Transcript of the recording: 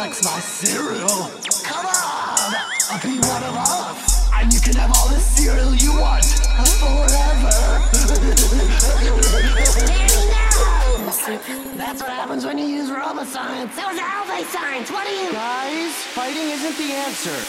likes my cereal. Come on, I'll be one of us, and you can have all the cereal you want forever. That's what happens when you use robo-science. That was alpha science. What are you? Guys, fighting isn't the answer.